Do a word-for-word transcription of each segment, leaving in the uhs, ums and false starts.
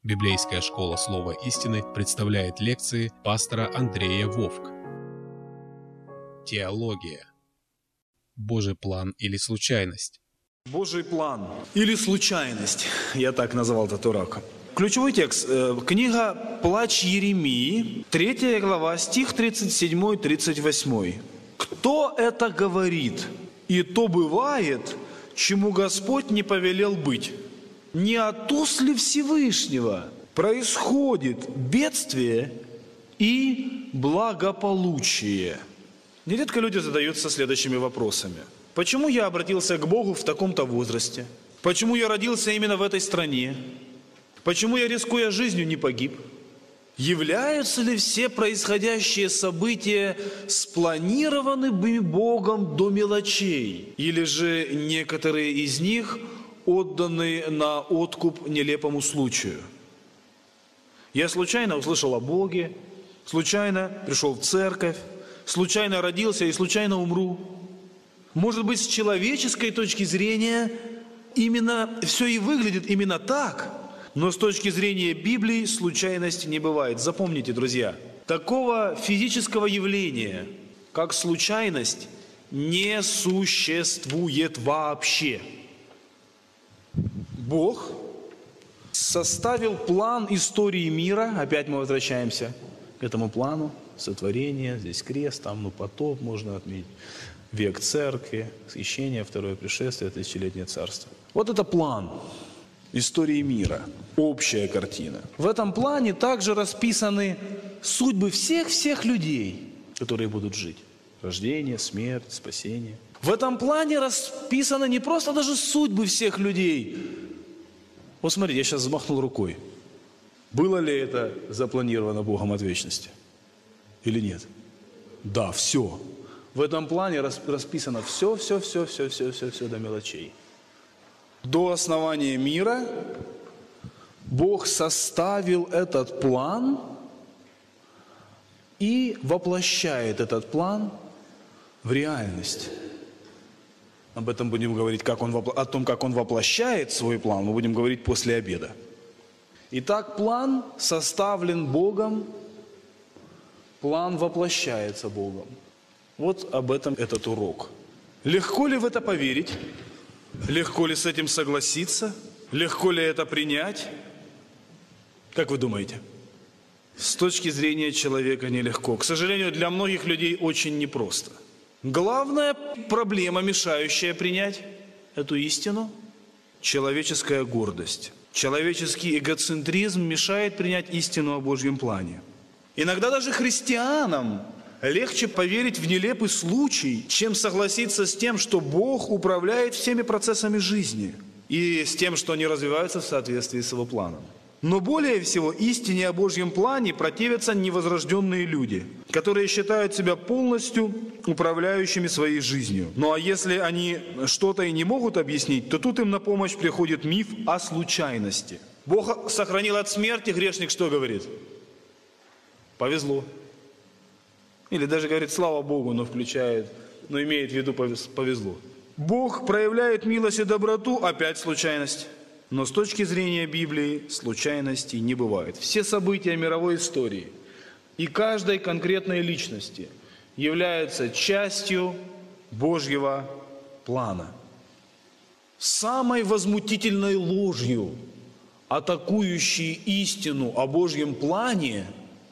Библейская школа Слова истины представляет лекции пастора Андрея Вовк. Теология. Божий план или случайность? Божий план или случайность, я так назвал этот урок. Ключевой текст. Книга «Плач Иеремии», третья глава, стих тридцать семь тридцать восемь. «Кто это говорит? И то бывает, чему Господь не повелел быть. Не от уст ли Всевышнего происходит бедствие и благополучие?» Нередко люди задаются следующими вопросами. Почему я обратился к Богу в таком-то возрасте? Почему я родился именно в этой стране? Почему я, рискуя жизнью, не погиб? Являются ли все происходящие события спланированными Богом до мелочей? Или же некоторые из них отданы на откуп нелепому случаю? Я случайно услышал о Боге, случайно пришел в церковь, случайно родился и случайно умру. Может быть, с человеческой точки зрения именно все и выглядит именно так, но с точки зрения Библии случайности не бывает. Запомните, друзья, такого физического явления, как случайность, не существует вообще. Бог составил план истории мира, опять мы возвращаемся к этому плану, сотворение, здесь крест, там ну, потоп можно отметить, век церкви, восхищение, второе пришествие, тысячелетнее царство. Вот это план истории мира, общая картина. В этом плане также расписаны судьбы всех-всех людей, которые будут жить. Рождение, смерть, спасение. В этом плане расписаны не просто даже судьбы всех людей. Вот смотрите, я сейчас взмахнул рукой. Было ли это запланировано Богом от вечности? Или нет? Да, все. В этом плане расписано все, все, все, все, все, все, все до мелочей. До основания мира Бог составил этот план и воплощает этот план в реальность. Об этом будем говорить, как он, о том, как Он воплощает свой план, мы будем говорить после обеда. Итак, план составлен Богом, план воплощается Богом. Вот об этом этот урок. Легко ли в это поверить? Легко ли с этим согласиться? Легко ли это принять? Как вы думаете? С точки зрения человека нелегко. К сожалению, для многих людей очень непросто. Главная проблема, мешающая принять эту истину – человеческая гордость. Человеческий эгоцентризм мешает принять истину о Божьем плане. Иногда даже христианам легче поверить в нелепый случай, чем согласиться с тем, что Бог управляет всеми процессами жизни и с тем, что они развиваются в соответствии с Его планом. Но более всего истине о Божьем плане противятся невозрожденные люди, которые считают себя полностью управляющими своей жизнью. Ну а если они что-то и не могут объяснить, то тут им на помощь приходит миф о случайности. Бог сохранил от смерти, грешник что говорит? Повезло. Или даже говорит, слава Богу, но включает, но имеет в виду повезло. Бог проявляет милость и доброту, опять случайность. Но с точки зрения Библии случайностей не бывает. Все события мировой истории и каждой конкретной личности являются частью Божьего плана. Самой возмутительной ложью, атакующей истину о Божьем плане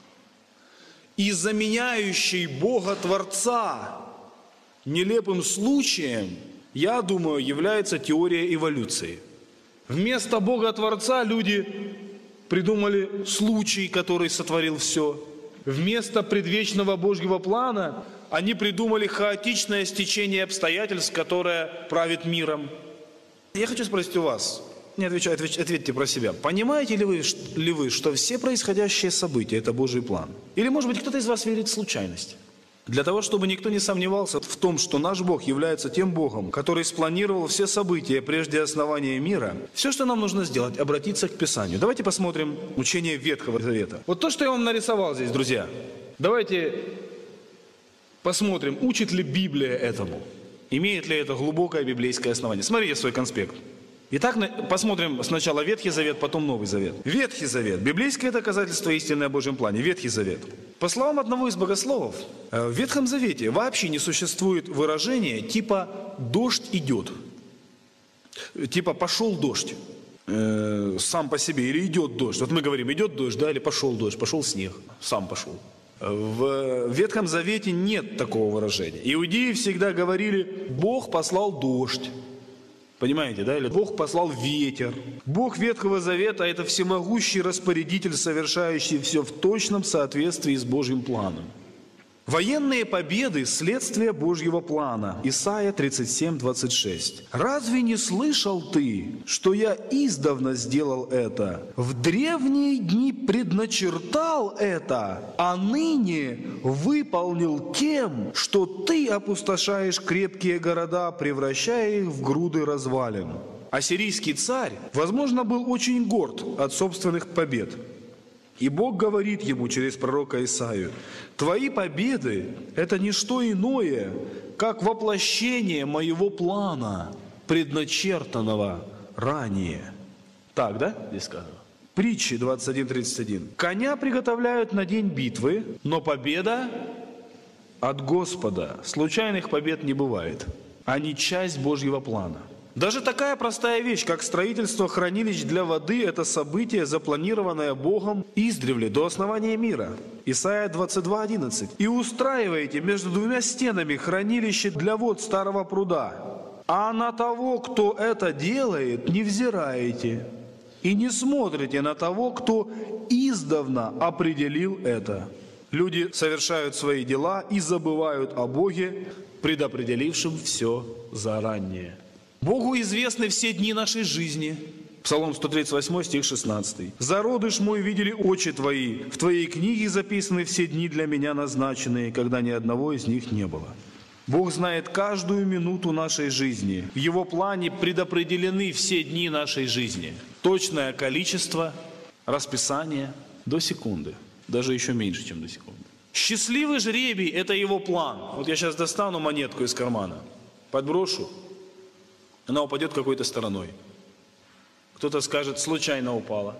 и заменяющей Бога Творца нелепым случаем, я думаю, является теория эволюции. Вместо Бога Творца люди придумали случай, который сотворил все. Вместо предвечного Божьего плана они придумали хаотичное стечение обстоятельств, которое правит миром. Я хочу спросить у вас, не отвечайте, ответьте про себя. Понимаете ли вы, ли вы, что все происходящие события – это Божий план? Или, может быть, кто-то из вас верит в случайность? Для того, чтобы никто не сомневался в том, что наш Бог является тем Богом, который спланировал все события прежде основания мира, все, что нам нужно сделать, обратиться к Писанию. Давайте посмотрим учение Ветхого Завета. Вот то, что я вам нарисовал здесь, друзья. Давайте посмотрим, учит ли Библия этому. Имеет ли это глубокое библейское основание. Смотрите свой конспект. Итак, посмотрим сначала Ветхий Завет, потом Новый Завет. Ветхий Завет. Библейское доказательство истины о Божьем плане. Ветхий Завет. По словам одного из богословов, в Ветхом Завете вообще не существует выражения типа «дождь идет». Типа «пошел дождь». Э, сам по себе. Или «идет дождь». Вот мы говорим «идет дождь», да, или «пошел дождь», «пошел снег». Сам пошел. В Ветхом Завете нет такого выражения. Иудеи всегда говорили «Бог послал дождь». Понимаете, да? Или Бог послал ветер. Бог Ветхого Завета – это всемогущий распорядитель, совершающий все в точном соответствии с Божьим планом. Военные победы – следствие Божьего плана. Исайя тридцать семь, двадцать шесть. «Разве не слышал ты, что я издавна сделал это? В древние дни предначертал это, а ныне выполнил тем, что ты опустошаешь крепкие города, превращая их в груды развалин». Ассирийский царь, возможно, был очень горд от собственных побед. И Бог говорит ему через пророка Исаию: «Твои победы – это не что иное, как воплощение моего плана, предначертанного ранее». Так, да? Здесь сказано. Притчи двадцать один, тридцать один. «Коня приготовляют на день битвы, но победа от Господа. Случайных побед не бывает. Они часть Божьего плана». Даже такая простая вещь, как строительство хранилищ для воды, это событие, запланированное Богом издревле, до основания мира. Исайя двадцать два, одиннадцать. «И устраиваете между двумя стенами хранилище для вод старого пруда, а на того, кто это делает, не взираете, и не смотрите на того, кто издавна определил это». Люди совершают свои дела и забывают о Боге, предопределившем все заранее. Богу известны все дни нашей жизни. Псалом сто тридцать восемь, стих шестнадцатый. «Зародыш мой видели очи твои, в твоей книге записаны все дни для меня назначенные, когда ни одного из них не было». Бог знает каждую минуту нашей жизни. В Его плане предопределены все дни нашей жизни. Точное количество, расписание до секунды. Даже еще меньше, чем до секунды. Счастливый жребий – это Его план. Вот я сейчас достану монетку из кармана, подброшу. Она упадет какой-то стороной. Кто-то скажет, случайно упала.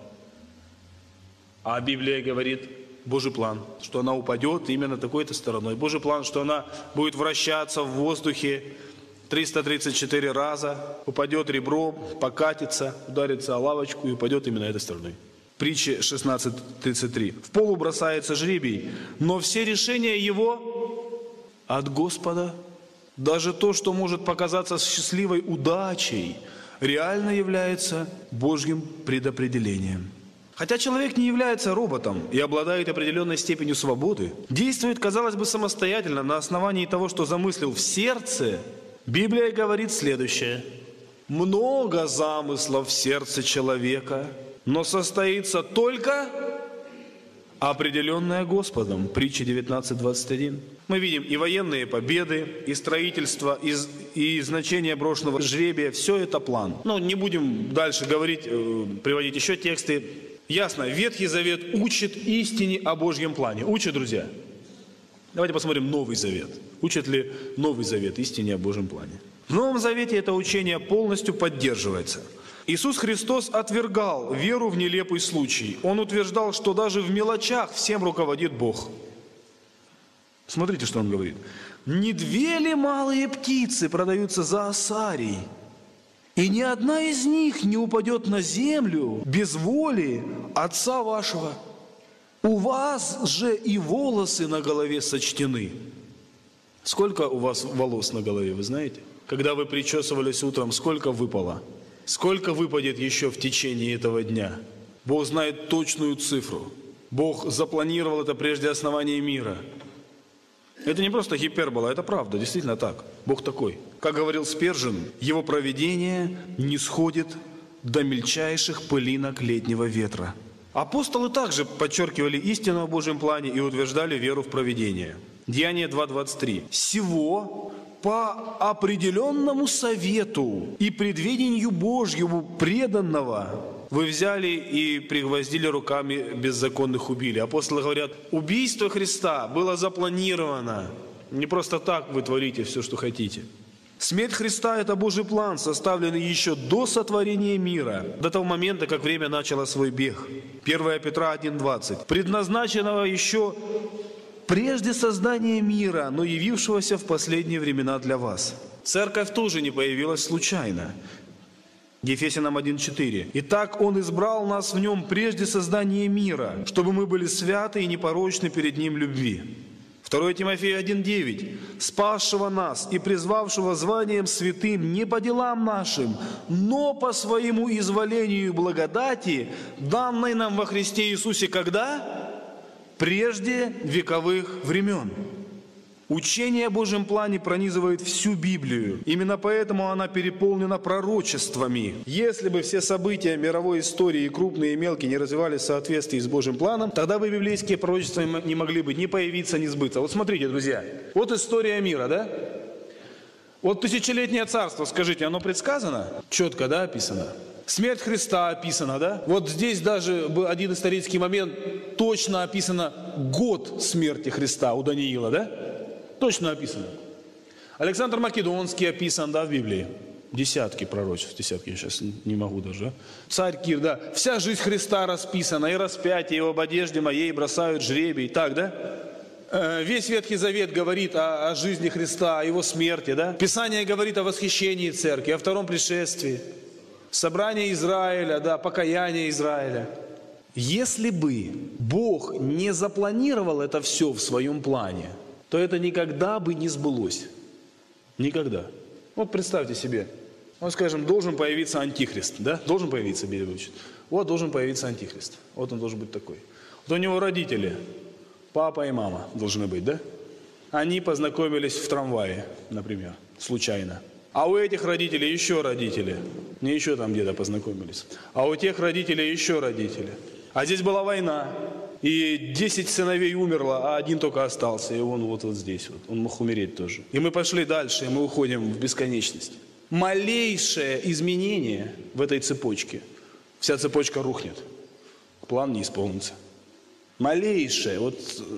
А Библия говорит, Божий план, что она упадет именно такой-то стороной. Божий план, что она будет вращаться в воздухе триста тридцать четыре раза, упадет ребром, покатится, ударится о лавочку и упадет именно этой стороной. Притча шестнадцать, тридцать три. «В полу бросается жребий, но все решения его от Господа». Даже то, что может показаться счастливой удачей, реально является Божьим предопределением. Хотя человек не является роботом и обладает определенной степенью свободы, действует, казалось бы, самостоятельно на основании того, что замыслил в сердце, Библия говорит следующее: «Много замыслов в сердце человека, но состоится только определенное Господом». Притча девятнадцать, двадцать один. Мы видим и военные победы, и строительство, и, и значение брошенного жребия. Все это план. Но не будем дальше говорить, э, приводить еще тексты. Ясно, Ветхий Завет учит истине о Божьем плане. Учит, друзья? Давайте посмотрим Новый Завет. Учит ли Новый Завет истине о Божьем плане? В Новом Завете это учение полностью поддерживается. Иисус Христос отвергал веру в нелепый случай. Он утверждал, что даже в мелочах всем руководит Бог. Смотрите, что он говорит. «Не две ли малые птицы продаются за осарий, и ни одна из них не упадет на землю без воли Отца вашего? У вас же и волосы на голове сочтены». Сколько у вас волос на голове, вы знаете? Когда вы причесывались утром, сколько выпало? Сколько выпадет еще в течение этого дня? Бог знает точную цифру. Бог запланировал это прежде основания мира. Это не просто гипербола, это правда, действительно так. Бог такой. Как говорил Спержин, Его провидение не сходит до мельчайших пылинок летнего ветра. Апостолы также подчеркивали истину о Божьем плане и утверждали веру в провидение. Деяния два, двадцать три. «Сего по определенному совету и предвидению Божьему преданного вы взяли и пригвоздили руками беззаконных убили». Апостолы говорят, убийство Христа было запланировано. Не просто так вы творите все, что хотите. Смерть Христа – это Божий план, составленный еще до сотворения мира, до того момента, как время начало свой бег. первое Петра один двадцать. Предназначенного еще прежде создания мира, но явившегося в последние времена для вас. Церковь тоже не появилась случайно. Ефесянам один четыре. «Итак, Он избрал нас в Нем прежде создания мира, чтобы мы были святы и непорочны перед Ним любви». второе Тимофею один девять. «Спасшего нас и призвавшего званием святым не по делам нашим, но по своему изволению и благодати, данной нам во Христе Иисусе когда? Прежде вековых времен». Учение о Божьем плане пронизывает всю Библию. Именно поэтому она переполнена пророчествами. Если бы все события мировой истории, крупные и мелкие, не развивались в соответствии с Божьим планом, тогда бы библейские пророчества не могли бы ни появиться, ни сбыться. Вот смотрите, друзья, вот история мира, да? Вот тысячелетнее царство, скажите, оно предсказано? Четко, да, описано? Смерть Христа описана, да? Вот здесь даже был один исторический момент, точно описано год смерти Христа у Даниила, да? Точно описано. Александр Македонский описан, да, в Библии. Десятки пророчеств, десятки, я сейчас не могу даже. Царь Кир, да. Вся жизнь Христа расписана, и распятие, и об одежде моей бросают жребий. Так, да? Весь Ветхий Завет говорит о, о жизни Христа, о Его смерти, да? Писание говорит о восхищении церкви, о втором пришествии. Собрание Израиля, да, покаяние Израиля. Если бы Бог не запланировал это все в своем плане, то это никогда бы не сбылось. Никогда. Вот представьте себе, вот, скажем, должен появиться антихрист, да? Должен появиться, Библия учит. Вот должен появиться антихрист. Вот он должен быть такой. Вот у него родители, папа и мама должны быть, да? Они познакомились в трамвае, например, случайно. А у этих родителей еще родители. Не еще там где-то познакомились. А у тех родителей еще родители. А здесь была война. И десять сыновей умерло, а один только остался. И он вот, вот здесь. Вот. Он мог умереть тоже. И мы пошли дальше, и мы уходим в бесконечность. Малейшее изменение в этой цепочке. Вся цепочка рухнет. План не исполнится. Малейшее. Вот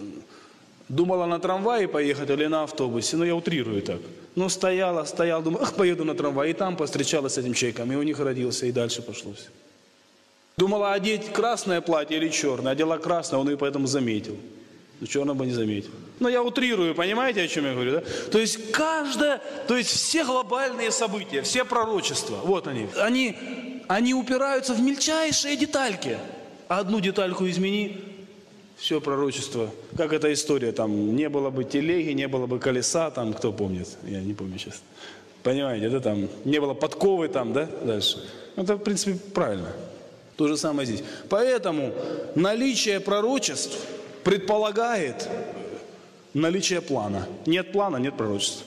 думала на трамвае поехать или на автобусе. Ну, я утрирую так. Ну, стояла, стояла, думаю, ах, поеду на трамвай. И там повстречалась с этим человеком. И у них родился, и дальше пошло все. Думала одеть красное платье или черное. Одела красное, он ее поэтому заметил. Но черное бы не заметил. Но я утрирую, понимаете, о чем я говорю, да? То есть каждое, то есть все глобальные события, все пророчества, вот они, они, они упираются в мельчайшие детальки. А одну детальку измени, все пророчество. Как эта история, там, не было бы телеги, не было бы колеса, там, кто помнит, я не помню сейчас. Понимаете, да, там, не было подковы, там, да, дальше. Это, в принципе, правильно. То же самое здесь. Поэтому наличие пророчеств предполагает наличие плана. Нет плана, нет пророчеств.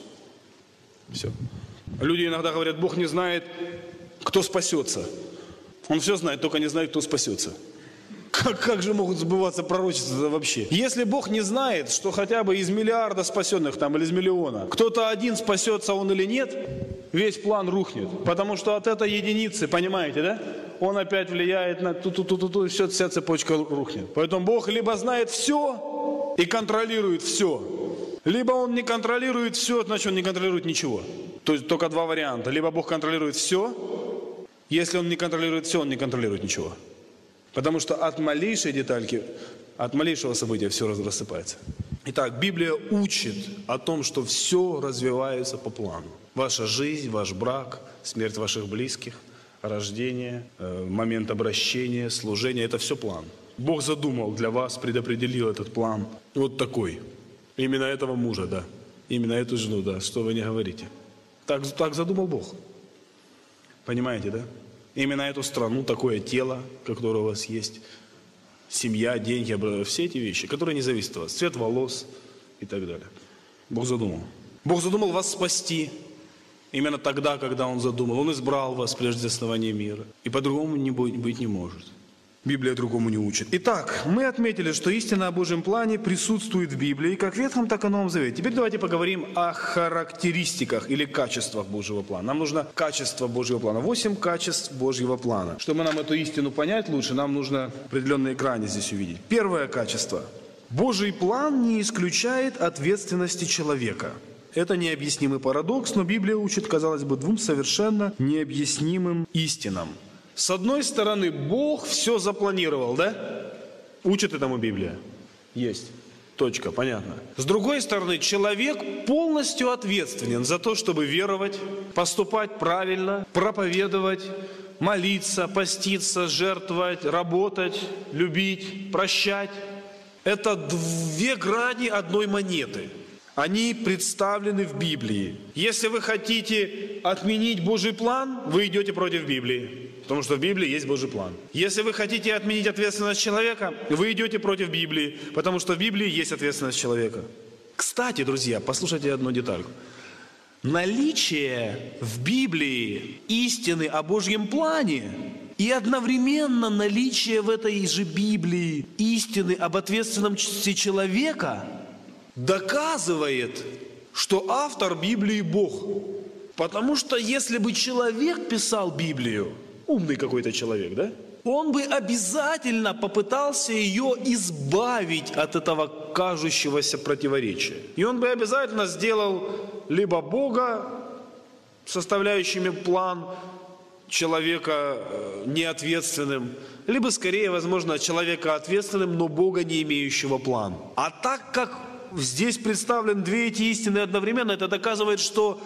Все. Люди иногда говорят, Бог не знает, кто спасется. Он все знает, только не знает, кто спасется. Как, как же могут сбываться пророчества вообще? Если Бог не знает, что хотя бы из миллиарда спасенных там или из миллиона, кто-то один спасется он или нет, весь план рухнет. Потому что от этой единицы, понимаете, да? Он опять влияет на ту-ту-ту-ту-ту, и все, вся цепочка рухнет. Поэтому Бог либо знает все и контролирует все, либо Он не контролирует все, значит Он не контролирует ничего. То есть только два варианта. Либо Бог контролирует все, если Он не контролирует все, Он не контролирует ничего. Потому что от малейшей детальки, от малейшего события все рассыпается. Итак, Библия учит о том, что все развивается по плану. Ваша жизнь, ваш брак, смерть ваших близких, рождение, момент обращения, служения – это все план. Бог задумал для вас, предопределил этот план. Вот такой. Именно этого мужа, да. Именно эту жену, да. Что вы не говорите. Так, так задумал Бог. Понимаете, да? Именно эту страну, такое тело, которое у вас есть, семья, деньги, все эти вещи, которые не зависят от вас, цвет волос и так далее. Бог задумал. Бог задумал вас спасти. Именно тогда, когда Он задумал. Он избрал вас прежде основания мира. И по-другому не быть, быть не может. Библия другому не учит. Итак, мы отметили, что истина о Божьем плане присутствует в Библии, как в Ветхом, так и в Новом Завете. Теперь давайте поговорим о характеристиках или качествах Божьего плана. Нам нужно качество Божьего плана. Восемь качеств Божьего плана. Чтобы нам эту истину понять лучше, нам нужно определенные грани здесь увидеть. Первое качество. Божий план не исключает ответственности человека. Это необъяснимый парадокс, но Библия учит, казалось бы, двум совершенно необъяснимым истинам. С одной стороны, Бог все запланировал, да? Учит этому Библия? Есть. Точка, понятно. С другой стороны, человек полностью ответственен за то, чтобы веровать, поступать правильно, проповедовать, молиться, поститься, жертвовать, работать, любить, прощать. Это две грани одной монеты. Они представлены в Библии. Если вы хотите отменить Божий план, вы идете против Библии. Потому что в Библии есть Божий план. Если вы хотите отменить ответственность человека, вы идете против Библии. Потому что в Библии есть ответственность человека. Кстати, друзья, послушайте одну детальку. Наличие в Библии истины о Божьем плане и одновременно наличие в этой же Библии истины об ответственности человека доказывает, что автор Библии Бог. Потому что если бы человек писал Библию, умный какой-то человек, да? Он бы обязательно попытался ее избавить от этого кажущегося противоречия. И он бы обязательно сделал либо Бога, составляющими план, человека неответственным, либо скорее, возможно, человека ответственным, но Бога не имеющего плана. А так как здесь представлены две эти истины одновременно, это доказывает, что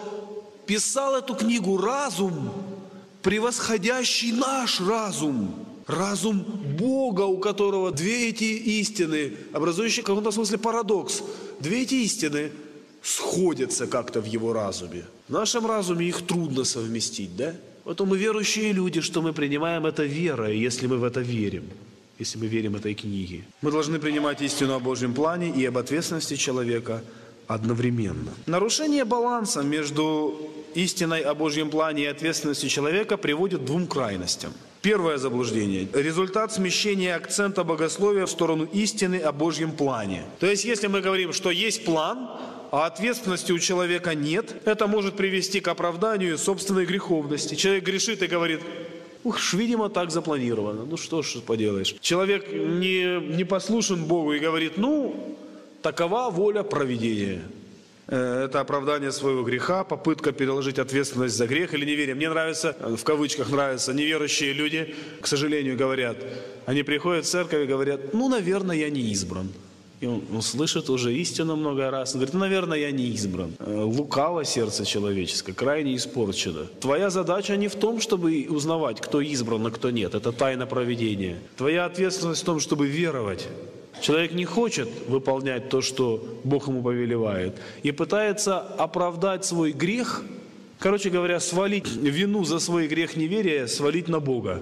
писал эту книгу разум, превосходящий наш разум. Разум Бога, у которого две эти истины, образующие в каком-то смысле парадокс. Две эти истины сходятся как-то в его разуме. В нашем разуме их трудно совместить, да? Поэтому мы верующие люди, что мы принимаем это верой, если мы в это верим. Если мы верим этой книге. Мы должны принимать истину о Божьем плане и об ответственности человека одновременно. Нарушение баланса между истиной о Божьем плане и ответственностью человека приводит к двум крайностям. Первое заблуждение. Результат смещения акцента богословия в сторону истины о Божьем плане. То есть, если мы говорим, что есть план, а ответственности у человека нет, это может привести к оправданию собственной греховности. Человек грешит и говорит: уж, видимо, так запланировано. Ну что ж поделаешь. Человек не, не послушен Богу и говорит: ну, такова воля провидения. Это оправдание своего греха, попытка переложить ответственность за грех или неверие. Мне нравится, в кавычках нравятся, неверующие люди, к сожалению, говорят, они приходят в церковь и говорят: ну, наверное, я не избран. И он, он слышит уже истину много раз. Он говорит: ну, наверное, я не избран. Лукаво сердце человеческое, крайне испорчено. Твоя задача не в том, чтобы узнавать, кто избран, а кто нет. Это тайна провидения. Твоя ответственность в том, чтобы веровать. Человек не хочет выполнять то, что Бог ему повелевает, и пытается оправдать свой грех, короче говоря, свалить вину за свой грех неверия, свалить на Бога.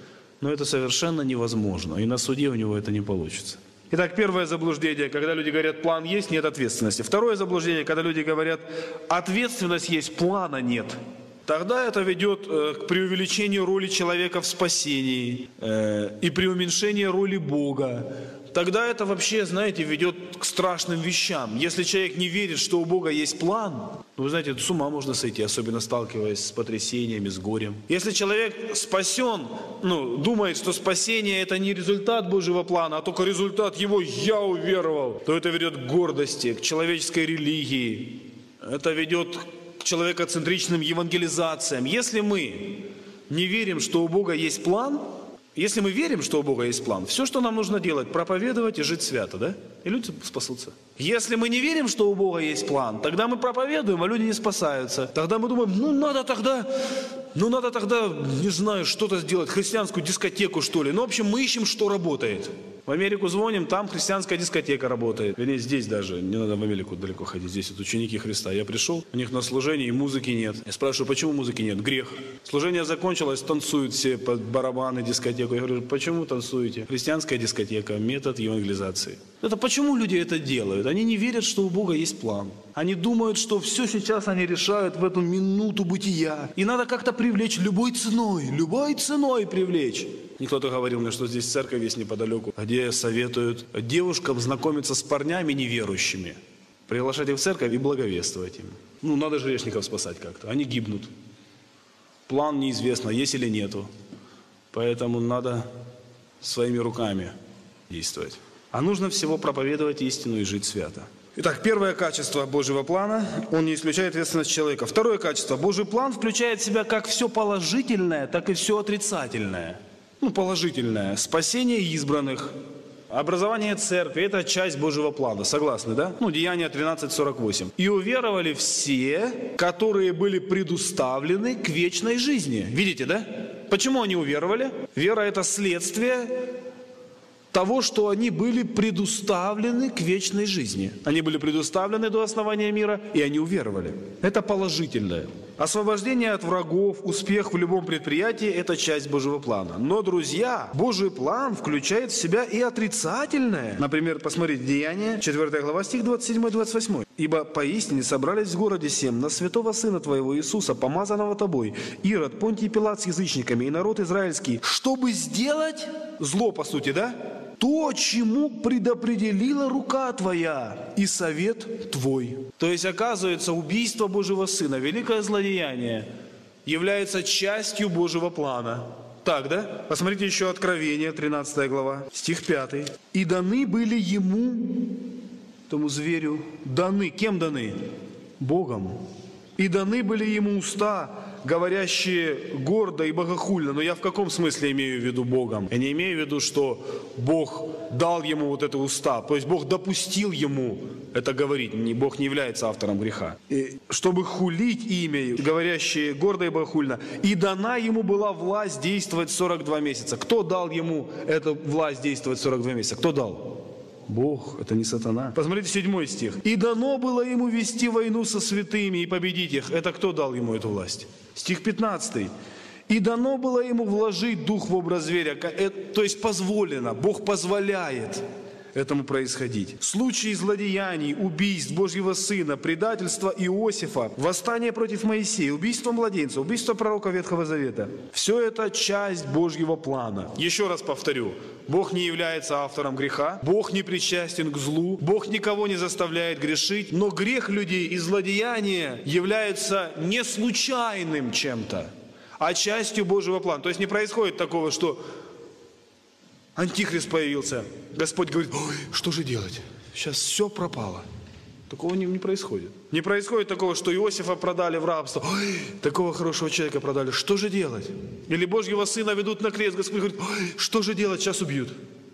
Но это совершенно невозможно, и на суде у него это не получится. Итак, первое заблуждение, когда люди говорят: план есть, нет ответственности. Второе заблуждение, когда люди говорят: ответственность есть, плана нет. Тогда это ведет э, к преувеличению роли человека в спасении э, и преуменьшению роли Бога. Тогда это вообще, знаете, ведет к страшным вещам. Если человек не верит, что у Бога есть план, ну, вы знаете, с ума можно сойти, особенно сталкиваясь с потрясениями, с горем. Если человек спасен, ну, думает, что спасение – это не результат Божьего плана, а только результат его «я уверовал», то это ведет к гордости, к человеческой религии. Это ведет к человекоцентричным евангелизациям. Если мы не верим, что у Бога есть план, если мы верим, что у Бога есть план, все, что нам нужно делать, проповедовать и жить свято, да? И люди спасутся. Если мы не верим, что у Бога есть план, тогда мы проповедуем, а люди не спасаются. Тогда мы думаем: ну надо тогда, ну надо тогда, не знаю, что-то сделать, христианскую дискотеку, что ли. Ну, в общем, мы ищем, что работает. В Америку звоним, там христианская дискотека работает. Вернее, здесь даже, не надо в Америку далеко ходить, здесь вот ученики Христа. Я пришел, у них на служении и музыки нет. Я спрашиваю: почему музыки нет? Грех. Служение закончилось, танцуют все под барабаны, дискотеку. Я говорю: почему танцуете? Христианская дискотека, метод евангелизации. Это почему люди это делают? Они не верят, что у Бога есть план. Они думают, что все сейчас они решают в эту минуту бытия. И надо как-то привлечь любой ценой, любой ценой привлечь. И кто-то говорил мне, что здесь церковь есть неподалеку, где советуют девушкам знакомиться с парнями неверующими, приглашать их в церковь и благовествовать им. Ну, надо же грешников спасать как-то. Они гибнут. План неизвестно, есть или нету. Поэтому надо своими руками действовать. А нужно всего проповедовать истину и жить свято. Итак, первое качество Божьего плана, он не исключает ответственность человека. Второе качество. Божий план включает в себя как все положительное, так и все отрицательное. Ну, положительное. Спасение избранных, образование церкви – это часть Божьего плана. Согласны, да? Ну, Деяния тринадцать сорок восемь. «И уверовали все, которые были предуставлены к вечной жизни». Видите, да? Почему они уверовали? Вера – это следствие того, что они были предуставлены к вечной жизни. Они были предуставлены до основания мира, и они уверовали. Это положительное. Освобождение от врагов, успех в любом предприятии – это часть Божьего плана. Но, друзья, Божий план включает в себя и отрицательное. Например, посмотрите, Деяния, четвёртая глава, стих двадцать семь двадцать восемь. «Ибо поистине собрались в городе сем на святого Сына Твоего Иисуса, помазанного Тобой, Ирод, Понтий Пилат с язычниками и народ израильский, чтобы сделать зло, по сути, да? То, чему предопределила рука Твоя и совет Твой». То есть, оказывается, убийство Божьего Сына, великое злодеяние, является частью Божьего плана. Так, да? Посмотрите еще Откровение, тринадцатая глава, стих пятый. «И даны были ему, тому зверю, даны». Кем даны? Богом. «И даны были ему уста, говорящие гордо и богохульно». Но я в каком смысле имею в виду Богом? Я не имею в виду, что Бог дал ему вот это уста. То есть Бог допустил ему это говорить. Бог не является автором греха. И чтобы хулить имя, говорящие гордо и богохульно. «И дана ему была власть действовать сорок два месяца». Кто дал ему эту власть действовать сорок два месяца? Кто дал? Бог, это не сатана. Посмотрите седьмой стих. «И дано было ему вести войну со святыми и победить их». Это кто дал ему эту власть? Стих пятнадцатый. «И дано было ему вложить дух в образ зверя». То есть позволено, Бог позволяет этому происходить. Случаи злодеяний, убийств Божьего Сына, предательства Иосифа, восстание против Моисея, убийство младенца, убийство пророка Ветхого Завета. Все это часть Божьего плана. Еще раз повторю. Бог не является автором греха, Бог не причастен к злу, Бог никого не заставляет грешить, но грех людей и злодеяние являются не случайным чем-то, а частью Божьего плана. То есть не происходит такого, что Антихрист появился, Господь говорит: ой, что же делать? Сейчас все пропало. Такого не, не происходит. Не происходит такого, что Иосифа продали в рабство. Ой, такого хорошего человека продали. Что же делать? Или Божьего Сына ведут на крест. Господь говорит: ой, что же делать? Сейчас убьют.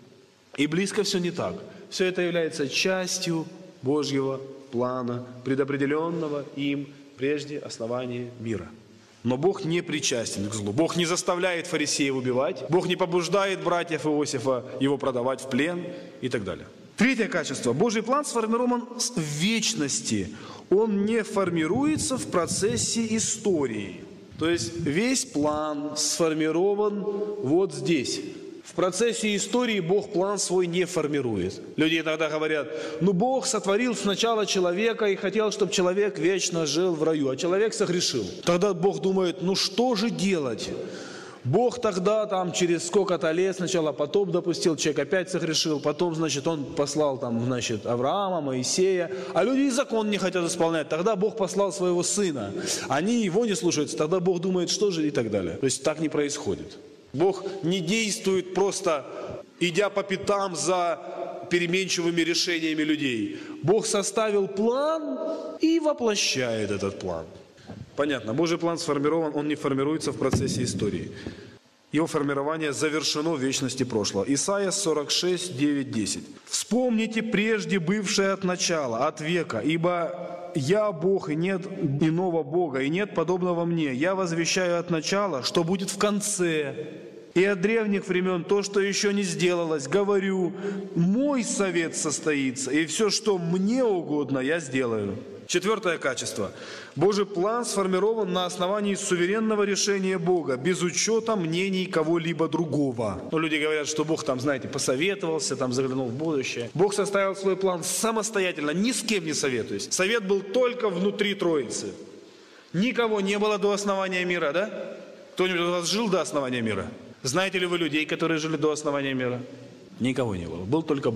И близко все не так. Все это является частью Божьего плана, предопределенного им прежде основания мира. Но Бог не причастен к злу. Бог не заставляет фарисеев убивать. Бог не побуждает братьев Иосифа его продавать в плен и так далее. Третье качество. Божий план сформирован в вечности. Он не формируется в процессе истории. То есть весь план сформирован вот здесь. В процессе истории Бог план свой не формирует. Люди иногда говорят: ну Бог сотворил сначала человека и хотел, чтобы человек вечно жил в раю, а человек согрешил. Тогда Бог думает: ну что же делать? Бог тогда там через сколько-то лет сначала потоп допустил, человек опять согрешил, потом, значит, он послал там, значит, Авраама, Моисея, а люди и закон не хотят исполнять. Тогда Бог послал своего сына, они его не слушаются, тогда Бог думает, что же и так далее. То есть так не происходит. Бог не действует просто, идя по пятам за переменчивыми решениями людей. Бог составил план и воплощает этот план. Понятно, Божий план сформирован, он не формируется в процессе истории. Его формирование завершено в вечности прошлого. Исайя сорок шесть, девять, десять. «Вспомните прежде бывшее от начала, от века, ибо я Бог, и нет иного Бога, и нет подобного мне. Я возвещаю от начала, что будет в конце, и от древних времен то, что еще не сделалось. Говорю, мой совет состоится, и все, что мне угодно, я сделаю». Четвертое качество. Божий план сформирован на основании суверенного решения Бога, без учета мнений кого-либо другого. Но люди говорят, что Бог там, знаете, посоветовался, там заглянул в будущее. Бог составил свой план самостоятельно, ни с кем не советуясь. Совет был только внутри Троицы. Никого не было до основания мира, да? Кто-нибудь у вас жил до основания мира? Знаете ли вы людей, которые жили до основания мира? Никого не было, был только Бог.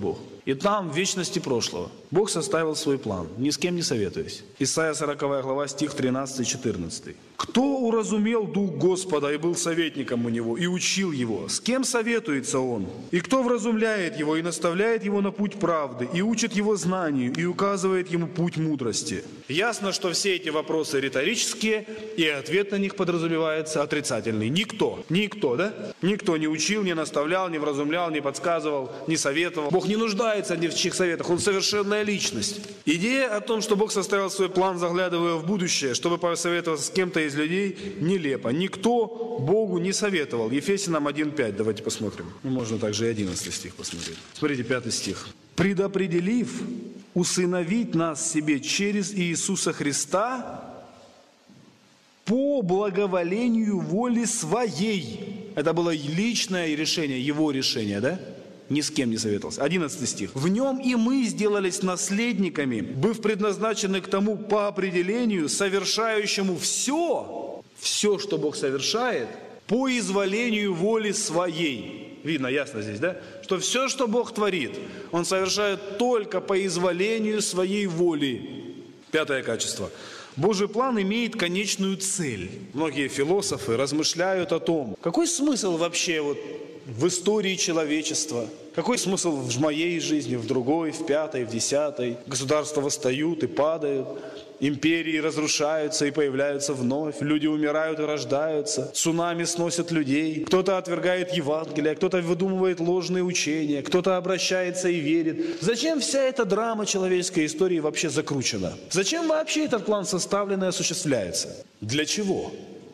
И там, в вечности прошлого, Бог составил свой план, ни с кем не советуясь. Исайя сороковая глава, стих тринадцатый-четырнадцатый. «Кто уразумел Дух Господа и был советником у Него, и учил Его? С кем советуется Он? И кто вразумляет Его, и наставляет Его на путь правды, и учит Его знанию, и указывает Ему путь мудрости?» Ясно, что все эти вопросы риторические, и ответ на них подразумевается отрицательный. Никто, никто, да? Никто не учил, не наставлял, не вразумлял, не подсказывал, не советовал. Бог не нуждается ни в чьих советах, Он совершенная личность. Идея о том, что Бог составил свой план, заглядывая в будущее, чтобы посоветоваться с кем-то из людей, нелепо. Никто Богу не советовал. Ефесянам один пять, давайте посмотрим. Ну, можно также и одиннадцатый стих посмотреть. Смотрите, пятый стих. «Предопределив усыновить нас себе через Иисуса Христа по благоволению воли Своей». Это было личное решение, Его решение, да? Ни с кем не советовался. одиннадцатый стих. «В Нем и мы сделались наследниками, быв предназначены к тому по определению, совершающему все, все, что Бог совершает, по изволению воли Своей». Видно, ясно здесь, да? Что все, что Бог творит, Он совершает только по изволению Своей воли. Пятое качество. Божий план имеет конечную цель. Многие философы размышляют о том, какой смысл вообще вот в истории человечества, какой смысл в моей жизни, в другой, в пятой, в десятой. Государства восстают и падают, империи разрушаются и появляются вновь, люди умирают и рождаются, цунами сносят людей, кто-то отвергает Евангелие, кто-то выдумывает ложные учения, кто-то обращается и верит. Зачем вся эта драма человеческой истории вообще закручена? Зачем вообще этот план составлен и осуществляется? Для чего?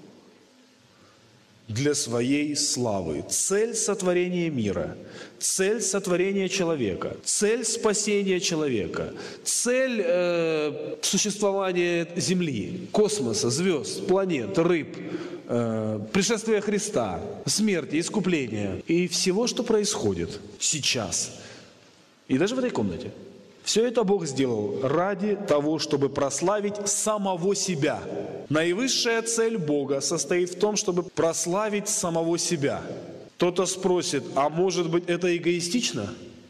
Для своей славы. Цель сотворения мира, цель сотворения человека, цель спасения человека, цель э, существования Земли, космоса, звезд, планет, рыб, э, пришествия Христа, смерти, искупления и всего, что происходит сейчас. И даже в этой комнате. Все это Бог сделал ради того, чтобы прославить самого себя. Наивысшая цель Бога состоит в том, чтобы прославить самого себя. Кто-то спросит, а может быть это эгоистично?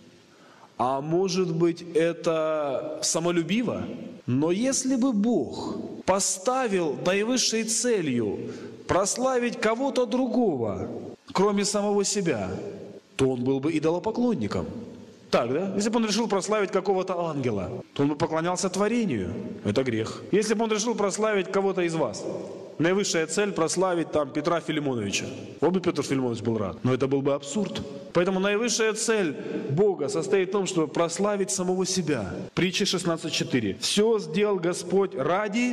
А может быть это самолюбиво? Но если бы Бог поставил наивысшей целью прославить кого-то другого, кроме самого себя, то Он был бы идолопоклонником. Так, да? Если бы он решил прославить какого-то ангела, то он бы поклонялся творению. Это грех. Если бы он решил прославить кого-то из вас, наивысшая цель прославить там Петра Филимоновича. Вот бы Петр Филимонович был рад. Но это был бы абсурд. Поэтому наивысшая цель Бога состоит в том, чтобы прославить самого себя. Притча шестнадцать четыре. «Все сделал Господь ради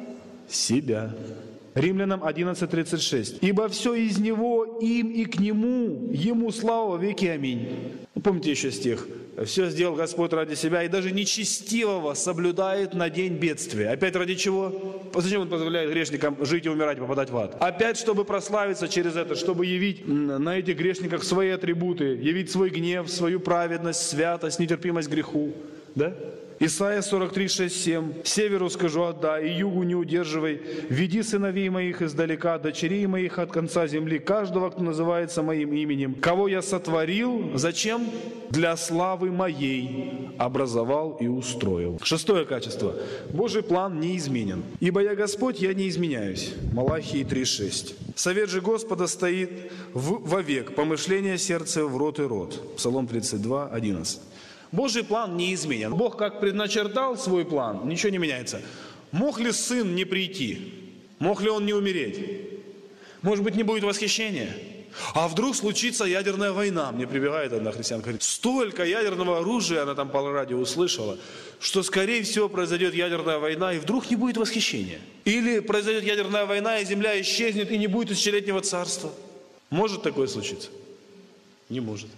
себя». Римлянам одиннадцать тридцать шесть. «Ибо все из Него, им и к Нему, Ему слава во веки. Аминь». Помните еще стих? «Все сделал Господь ради себя, и даже нечестивого соблюдает на день бедствия». Опять ради чего? Зачем Он позволяет грешникам жить и умирать, попадать в ад? Опять, чтобы прославиться через это, чтобы явить на этих грешниках свои атрибуты, явить свой гнев, свою праведность, святость, нетерпимость к греху. Да? Исайя сорок три, шесть, семь. «Северу скажу отдай, и югу не удерживай. Веди сыновей моих издалека, дочерей моих от конца земли, каждого, кто называется моим именем. Кого я сотворил, зачем? Для славы моей образовал и устроил». Шестое качество. Божий план неизменен. «Ибо я Господь, я не изменяюсь». Малахии три, шесть. «Совет же Господа стоит в, вовек, помышление сердца в рот и рот». Псалом тридцать два, одиннадцать. Божий план неизменен. Бог как предначертал свой план, ничего не меняется. Мог ли сын не прийти? Мог ли он не умереть? Может быть, не будет восхищения? А вдруг случится ядерная война? Мне прибегает одна христианка, говорит, столько ядерного оружия, она там по радио услышала, что, скорее всего, произойдет ядерная война, и вдруг не будет восхищения. Или произойдет ядерная война, и земля исчезнет, и не будет тысячелетнего царства. Может такое случиться? Не может.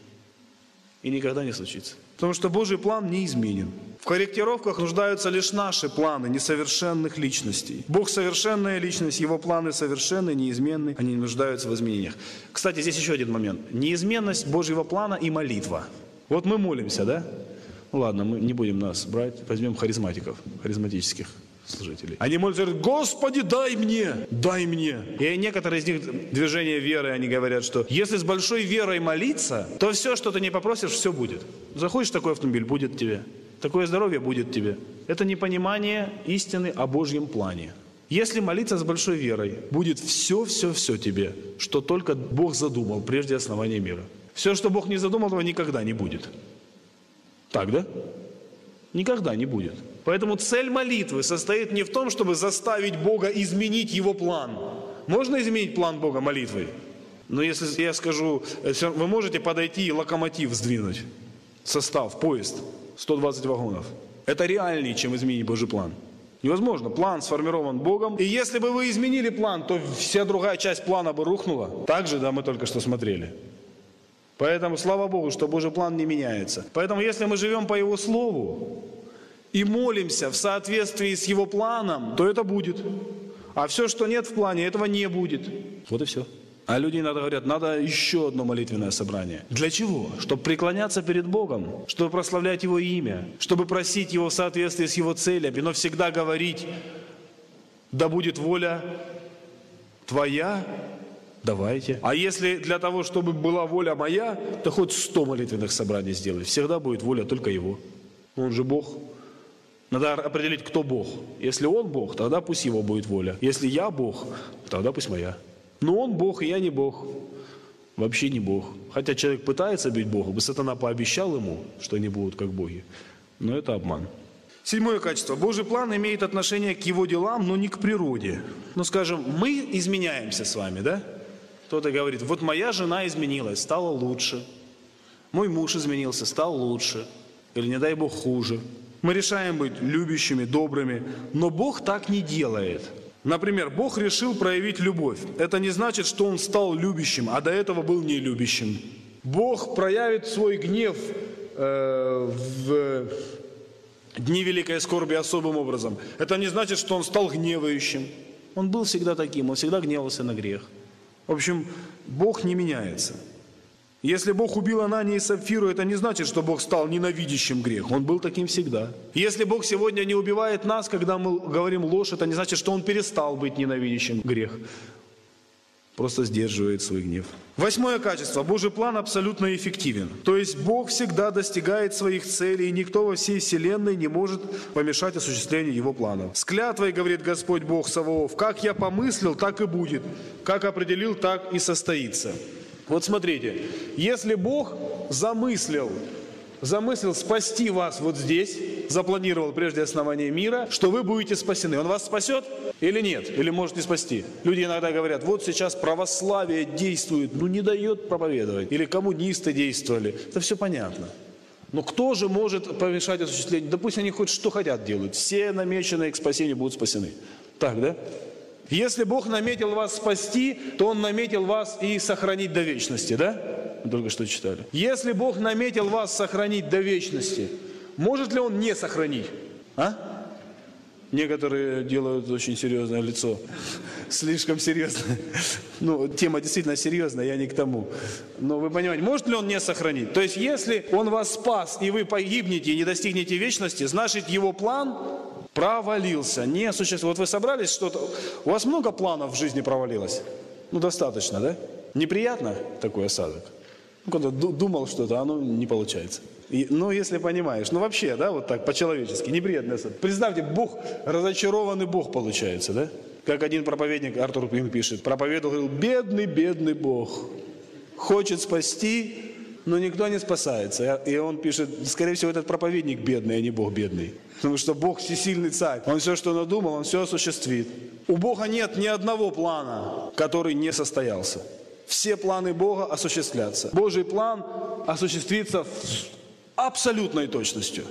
И никогда не случится. Потому что Божий план неизменен. В корректировках нуждаются лишь наши планы несовершенных личностей. Бог совершенная личность, Его планы совершенны, неизменны, они не нуждаются в изменениях. Кстати, здесь еще один момент. Неизменность Божьего плана и молитва. Вот мы молимся, да? Ну ладно, мы не будем нас брать, возьмем харизматиков, харизматических служителей. Они молятся, говорят, Господи, дай мне, дай мне. И некоторые из них движения веры, они говорят, что если с большой верой молиться, то все, что ты не попросишь, все будет. Захочешь такой автомобиль, будет тебе. Такое здоровье будет тебе. Это непонимание истины о Божьем плане. Если молиться с большой верой, будет все-все-все тебе, что только Бог задумал прежде основания мира. Все, что Бог не задумал, этого никогда не будет. Так, да? Никогда не будет. Поэтому цель молитвы состоит не в том, чтобы заставить Бога изменить Его план. Можно изменить план Бога молитвой? Но если я скажу, вы можете подойти и локомотив сдвинуть, состав, поезд, сто двадцать вагонов. Это реальнее, чем изменить Божий план. Невозможно. План сформирован Богом. И если бы вы изменили план, то вся другая часть плана бы рухнула. Так же, да, мы только что смотрели. Поэтому, слава Богу, что Божий план не меняется. Поэтому, если мы живем по Его Слову и молимся в соответствии с Его планом, то это будет. А все, что нет в плане, этого не будет. Вот и все. А люди иногда говорят, надо еще одно молитвенное собрание. Для чего? Чтобы преклоняться перед Богом, чтобы прославлять Его имя, чтобы просить Его в соответствии с Его целями, но всегда говорить, да будет воля Твоя, давайте. А если для того, чтобы была воля моя, то хоть сто молитвенных собраний сделай. Всегда будет воля только Его. Он же Бог. Надо определить, кто Бог. Если Он Бог, тогда пусть Его будет воля. Если я Бог, тогда пусть моя. Но Он Бог, и я не Бог. Вообще не Бог. Хотя человек пытается быть Богом, и сатана пообещал ему, что они будут как боги. Но это обман. Седьмое качество. Божий план имеет отношение к Его делам, но не к природе. Ну, скажем, мы изменяемся с вами, да? Кто-то говорит, вот моя жена изменилась, стала лучше. Мой муж изменился, стал лучше. Или, не дай Бог, хуже. Мы решаем быть любящими, добрыми, но Бог так не делает. Например, Бог решил проявить любовь. Это не значит, что Он стал любящим, а до этого был нелюбящим. Бог проявит свой гнев э, в дни великой скорби особым образом. Это не значит, что Он стал гневающим. Он был всегда таким, Он всегда гневался на грех. В общем, Бог не меняется. Если Бог убил Ананию и Сапфиру, это не значит, что Бог стал ненавидящим грех. Он был таким всегда. Если Бог сегодня не убивает нас, когда мы говорим ложь, это не значит, что Он перестал быть ненавидящим грех. Просто сдерживает свой гнев. Восьмое качество. Божий план абсолютно эффективен. То есть Бог всегда достигает своих целей, и никто во всей вселенной не может помешать осуществлению Его планов. С клятвой, говорит Господь Бог Саваоф, как я помыслил, так и будет. Как определил, так и состоится. Вот смотрите, если Бог замыслил, замыслил спасти вас вот здесь, запланировал прежде основания мира, что вы будете спасены, Он вас спасет или нет? Или может не спасти? Люди иногда говорят, вот сейчас православие действует, ну не дает проповедовать. Или коммунисты действовали. Это все понятно. Но кто же может помешать осуществлению? Да пусть они хоть что хотят делают. Все намеченные к спасению будут спасены. Так, да? Если Бог наметил вас спасти, то Он наметил вас и сохранить до вечности, да? Мы только что читали. Если Бог наметил вас сохранить до вечности, может ли Он не сохранить? А? Некоторые делают очень серьезное лицо. Слишком серьезно. Ну, тема действительно серьезная, я не к тому. Но вы понимаете, может ли Он не сохранить? То есть, если Он вас спас, и вы погибнете и не достигнете вечности, значит, Его план провалился, не осуществился. Вот вы собрались что-то, у вас много планов в жизни провалилось? Ну, достаточно, да? Неприятно такой осадок? Ну, когда думал что-то, оно не получается. И, ну, если понимаешь, ну, вообще, да, вот так, по-человечески, неприятный осадок. Представьте, Бог, разочарованный Бог получается, да? Как один проповедник, Артур Пин пишет, проповедовал, говорил, бедный, бедный Бог, хочет спасти, но никто не спасается. И он пишет, скорее всего, этот проповедник бедный, а не Бог бедный. Потому что Бог всесильный царь. Он все, что надумал, Он все осуществит. У Бога нет ни одного плана, который не состоялся. Все планы Бога осуществлятся. Божий план осуществится с абсолютной точностью.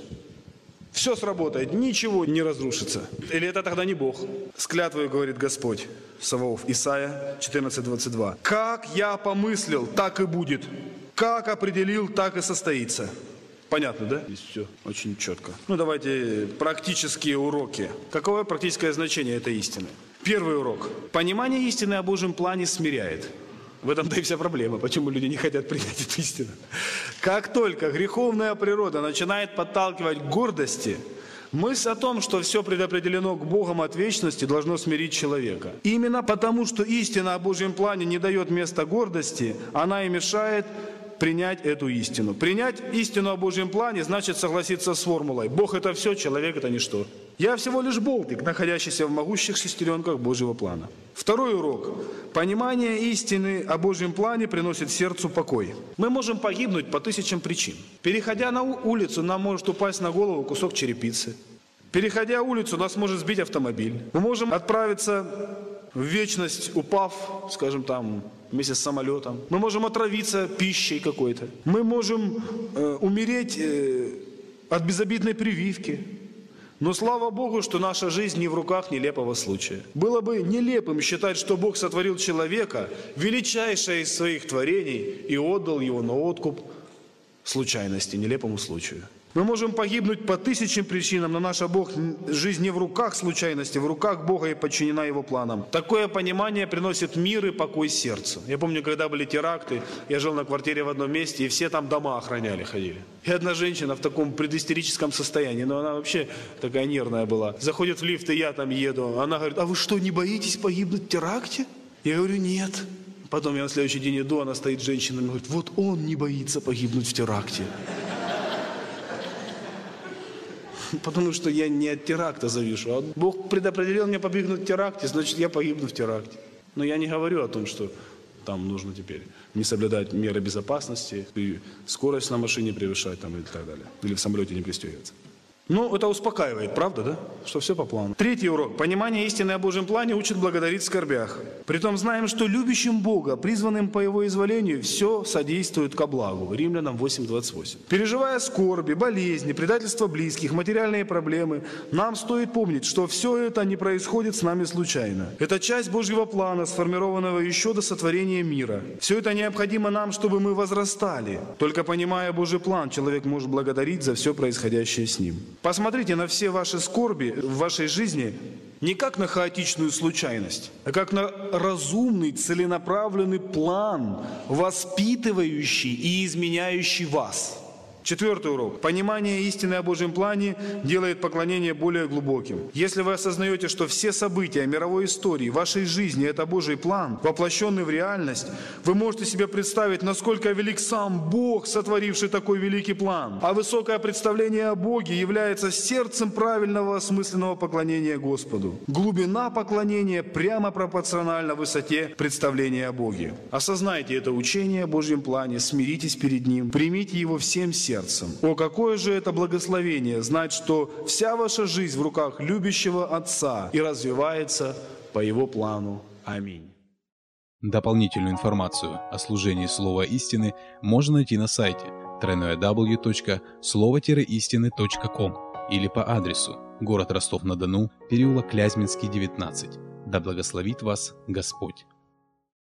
Все сработает, ничего не разрушится. Или это тогда не Бог? С клятвой говорит Господь Саваоф, Исайя четырнадцать двадцать два. «Как я помыслил, так и будет. Как определил, так и состоится». Понятно, да? Здесь все очень четко. Ну, давайте практические уроки. Какое практическое значение этой истины? Первый урок. Понимание истины о Божьем плане смиряет. В этом-то и вся проблема, почему люди не хотят принять эту истину. Как только греховная природа начинает подталкивать к гордости, Мысль о том, что все предопределено к Богом от вечности, должно смирить человека. Именно потому, что истина о Божьем плане не дает места гордости, она и мешает принять эту истину. Принять истину о Божьем плане значит согласиться с формулой: Бог – это все, человек – это ничто. Я всего лишь болтик, находящийся в могущих шестеренках Божьего плана. Второй урок. Понимание истины о Божьем плане приносит сердцу покой. Мы можем погибнуть по тысячам причин. Переходя на улицу, нам может упасть на голову кусок черепицы. Переходя улицу, нас может сбить автомобиль. Мы можем отправиться в вечность, упав, скажем там, вместе с самолетом. Мы можем отравиться пищей какой-то. Мы можем э, умереть э, от безобидной прививки. Но слава Богу, что наша жизнь не в руках нелепого случая. Было бы нелепым считать, что Бог сотворил человека, величайшее из своих творений, и отдал его на откуп случайности, нелепому случаю. Мы можем погибнуть по тысячам причинам, но наша Бог, жизнь не в руках случайности, в руках Бога и подчинена Его планам. Такое понимание приносит мир и покой сердцу. Я помню, когда были теракты, я жил на квартире в одном месте, и все там дома охраняли, ходили. И одна женщина в таком предистерическом состоянии, но она вообще такая нервная была, заходит в лифт, и я там еду, она говорит: а вы что, не боитесь погибнуть в теракте? Я говорю: нет. Потом я на следующий день иду, она стоит с женщинами и говорит: вот он не боится погибнуть в теракте. Потому что я не от теракта завишу. А Бог предопределил мне погибнуть в теракте, значит, я погибну в теракте. Но я не говорю о том, что там нужно теперь не соблюдать меры безопасности, скорость на машине превышать там, и так далее. Или в самолете не пристегиваться. Ну, это успокаивает, правда, да? Что все по плану. Третий урок. Понимание истины о Божьем плане учит благодарить в скорбях. Притом знаем, что любящим Бога, призванным по Его изволению, все содействует ко благу. Римлянам восемь двадцать восемь. Переживая скорби, болезни, предательство близких, материальные проблемы, нам стоит помнить, что все это не происходит с нами случайно. Это часть Божьего плана, сформированного еще до сотворения мира. Все это необходимо нам, чтобы мы возрастали. Только понимая Божий план, человек может благодарить за все происходящее с ним. Посмотрите на все ваши скорби в вашей жизни не как на хаотичную случайность, а как на разумный, целенаправленный план, воспитывающий и изменяющий вас. Четвертый урок. Понимание истины о Божьем плане делает поклонение более глубоким. Если вы осознаете, что все события мировой истории, вашей жизни – это Божий план, воплощенный в реальность, вы можете себе представить, насколько велик сам Бог, сотворивший такой великий план. А высокое представление о Боге является сердцем правильного осмысленного поклонения Господу. Глубина поклонения прямо пропорциональна высоте представления о Боге. Осознайте это учение о Божьем плане, смиритесь перед Ним, примите его всем сердцем. Сердцем. О, какое же это благословение знать, что вся ваша жизнь в руках любящего Отца и развивается по Его плану. Аминь. Дополнительную информацию о служении Слова Истины можно найти на сайте дабл ю дабл ю дабл ю точка слово истины точка ком или по адресу город Ростов-на-Дону, переулок Клязьминский, девятнадцать. Да благословит вас Господь.